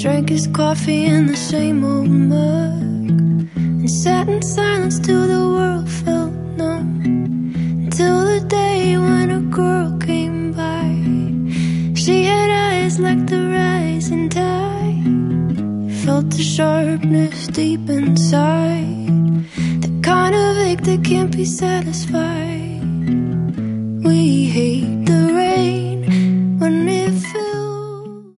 drank his coffee in the same old mug, and sat in silence till the world felt numb. Until the day when a girl came by. She had eyes like the rising tide, felt the sharpness deep inside, the kind of ache that can't be satisfied. We hate